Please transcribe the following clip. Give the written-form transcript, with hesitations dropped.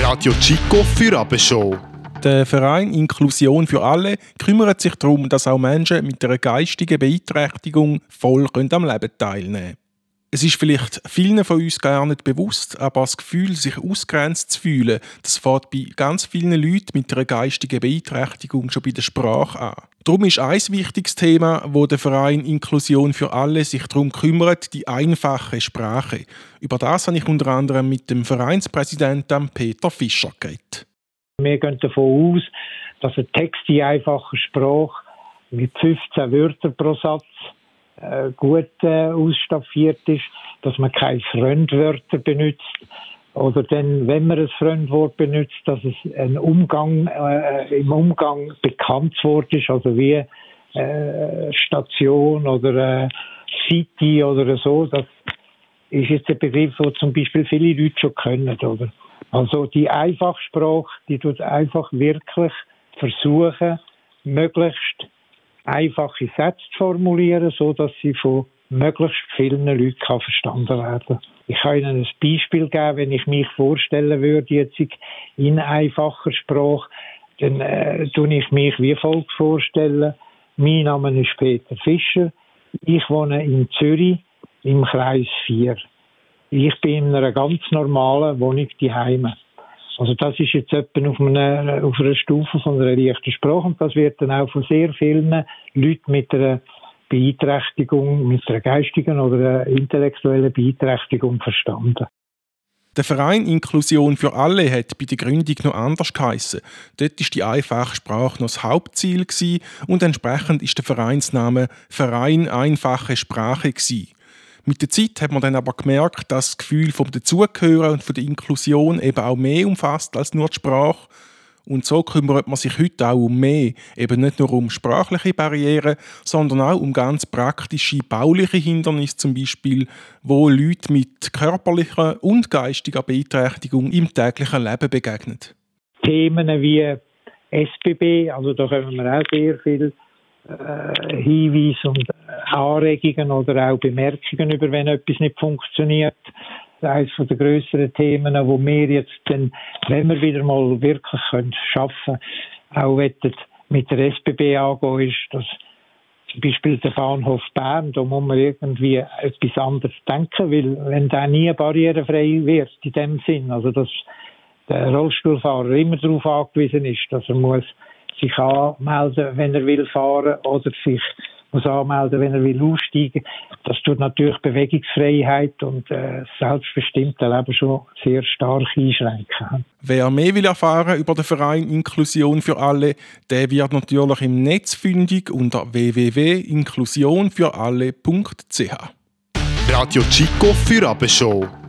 Radio Chico für Abendschau. Der Verein Inklusion für alle kümmert sich darum, dass auch Menschen mit einer geistigen Beeinträchtigung voll am Leben teilnehmen können. Es ist vielleicht vielen von uns gar nicht bewusst, aber das Gefühl, sich ausgrenzt zu fühlen, das fängt bei ganz vielen Leuten mit einer geistigen Beeinträchtigung schon bei der Sprache an. Darum ist ein wichtiges Thema, wo der Verein Inklusion für alle sich darum kümmert, die einfache Sprache. Über das habe ich unter anderem mit dem Vereinspräsidenten Peter Fischer geredet. Wir gehen davon aus, dass ein Text in einfacher Sprache mit 15 Wörtern pro Satz gut ausstaffiert ist, dass man keine Fremdwörter benutzt oder dann, wenn man ein Fremdwort benutzt, dass es im Umgang bekanntes Wort ist, also wie Station oder City oder so. Das ist jetzt ein Begriff, den zum Beispiel viele Leute schon können, oder? Also die Einfachsprache, die tut einfach wirklich versuchen, möglichst einfache Sätze zu formulieren, so dass sie von möglichst vielen Leuten verstanden werden kann. Ich kann Ihnen ein Beispiel geben, wenn ich mich vorstellen würde, jetzt in einfacher Sprache, dann tue ich mich wie folgt vorstellen. Mein Name ist Peter Fischer. Ich wohne in Zürich im Kreis 4. Ich bin in einer ganz normalen Wohnung daheim. Also das ist jetzt etwa auf einer Stufe von einer leichten Sprache und das wird dann auch von sehr vielen Leuten mit einer Beeinträchtigung, mit einer geistigen oder einer intellektuellen Beeinträchtigung verstanden. Der Verein Inklusion für alle hat bei der Gründung noch anders geheissen. Dort war die einfache Sprache noch das Hauptziel und entsprechend ist der Vereinsname Verein Einfache Sprache gewesen. Mit der Zeit hat man dann aber gemerkt, dass das Gefühl vom Dazugehören und von der Inklusion eben auch mehr umfasst als nur die Sprache. Und so kümmert man sich heute auch um mehr, eben nicht nur um sprachliche Barrieren, sondern auch um ganz praktische bauliche Hindernisse zum Beispiel, wo Leute mit körperlicher und geistiger Beeinträchtigung im täglichen Leben begegnen. Themen wie SBB, also da können wir auch sehr viel Hinweise und Anregungen oder auch Bemerkungen über, wenn etwas nicht funktioniert. Das ist eines der grösseren Themen, wo wir jetzt, dann, wenn wir wieder mal wirklich arbeiten können, auch mit der SBB angehen, ist, dass zum Beispiel der Bahnhof Bern, da muss man irgendwie etwas anderes denken, weil wenn der nie barrierefrei wird, in dem Sinn, also dass der Rollstuhlfahrer immer darauf angewiesen ist, dass er muss sich anmelden, wenn er will fahren, oder sich muss anmelden, wenn er will aussteigen. Das tut natürlich Bewegungsfreiheit und das selbstbestimmte Leben schon sehr stark einschränken. Wer mehr will erfahren über den Verein Inklusion für alle, der wird natürlich im Netz fündig unter www.inklusionfüralle.ch. Radio Chico für Abendschau.